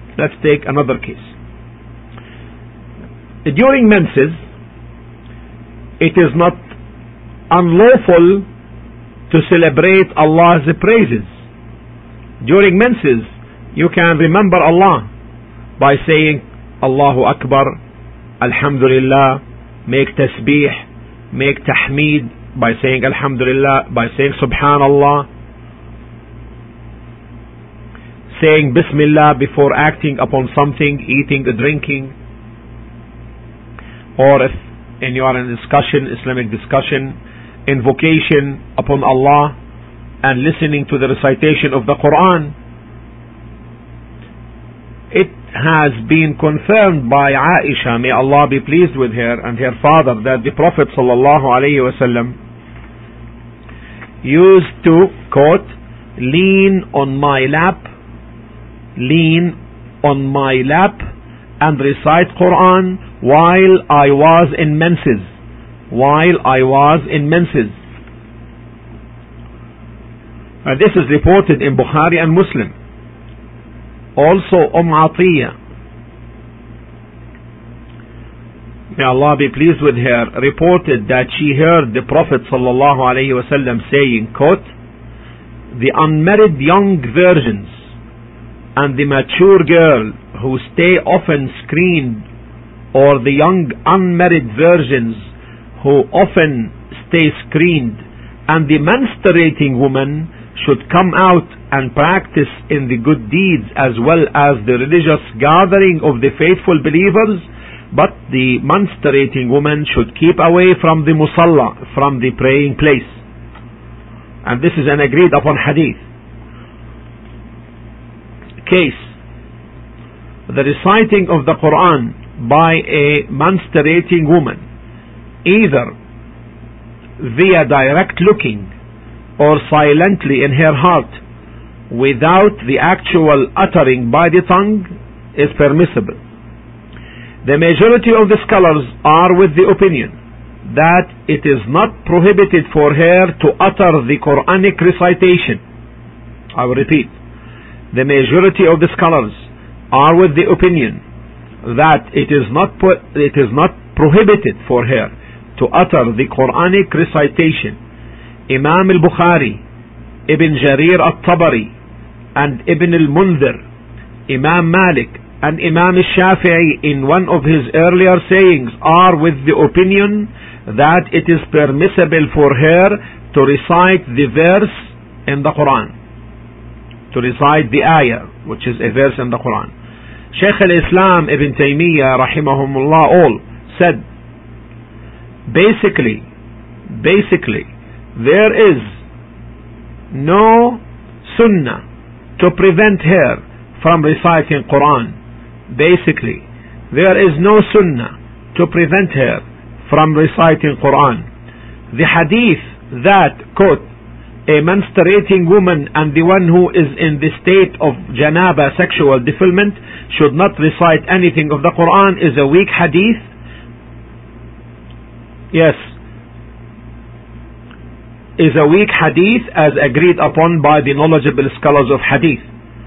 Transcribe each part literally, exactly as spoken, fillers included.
Let's take another case. During menses, it is not unlawful to celebrate Allah's praises. During menses, you can remember Allah by saying Allahu Akbar, Alhamdulillah, make tasbih, make tahmeed by saying Alhamdulillah, by saying Subhanallah, saying Bismillah before acting upon something, eating, drinking, or if and you are in a discussion, Islamic discussion, invocation upon Allah, and listening to the recitation of the Quran. It has been confirmed by Aisha, may Allah be pleased with her, and her father, that the Prophet sallallahu alaihi wasallam used to, quote, lean on my lap, lean on my lap and recite Quran while I was in menses, while I was in menses. And this is reported in Bukhari and Muslim. Also Umm Atiyah, may Allah be pleased with her, reported that she heard the Prophet sallallahu alaihi wasallam saying, quote, the unmarried young virgins and the mature girl who stay often screened, or the young unmarried virgins who often stay screened, and the menstruating woman should come out and practice in the good deeds as well as the religious gathering of the faithful believers, but the menstruating woman should keep away from the musalla, from the praying place. And this is an agreed upon hadith. Case: the reciting of the Quran by a menstruating woman, either via direct looking or silently in her heart without the actual uttering by the tongue, is permissible. The majority of the scholars are with the opinion that it is not prohibited for her to utter the Quranic recitation. I will repeat. The majority of the scholars are with the opinion that it is not it is not prohibited for her to utter the Quranic recitation. Imam al-Bukhari, Ibn Jarir al-Tabari, and Ibn al-Mundhir, Imam Malik, and Imam al-Shafi'i in one of his earlier sayings are with the opinion that it is permissible for her to recite the verse in the Quran, to recite the ayah, which is a verse in the Quran. Shaykh al-Islam Ibn Taymiyyah rahimahumullah all said, basically, basically, there is no sunnah to prevent her from reciting Quran. Basically, there is no sunnah to prevent her from reciting Quran. The hadith that, quote, a menstruating woman and the one who is in the state of janaba, sexual defilement, should not recite anything of the Quran is a weak hadith. Yes, is a weak hadith as agreed upon by the knowledgeable scholars of hadith.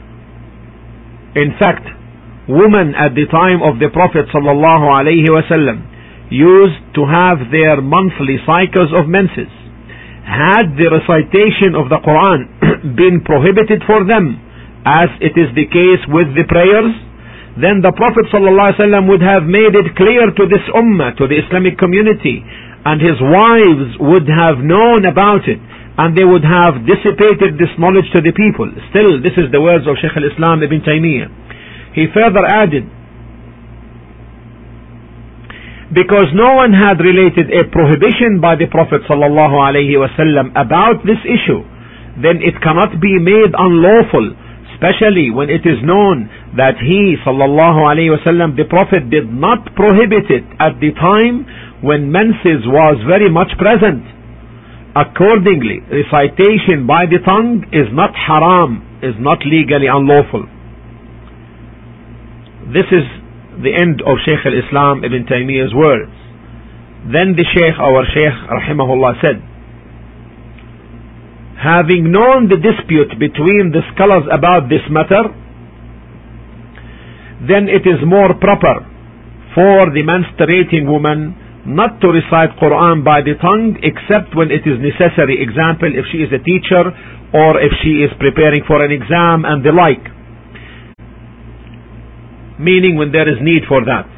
In fact, women at the time of the Prophet sallallahu alaihi wasallam used to have their monthly cycles of menses. Had the recitation of the Quran been prohibited for them, as it is the case with the prayers, then the Prophet ﷺ would have made it clear to this ummah, to the Islamic community, and his wives would have known about it, and they would have dissipated this knowledge to the people. Still, this is the words of Shaykh al-Islam Ibn Taymiyyah. He further added, because no one had related a prohibition by the Prophet sallallahu alaihi wasallam about this issue, then it cannot be made unlawful, especially when it is known that he sallallahu alaihi wasallam, the Prophet, did not prohibit it at the time when menses was very much present. Accordingly, recitation by the tongue is not haram, is not legally unlawful. This is the end of Shaykh al-Islam Ibn Taymiyyah's words. Then the Shaykh, our Shaykh rahimahullah, said, having known the dispute between the scholars about this matter, then it is more proper for the menstruating woman not to recite Quran by the tongue except when it is necessary. Example, if she is a teacher or if she is preparing for an exam and the like, meaning when there is need for that.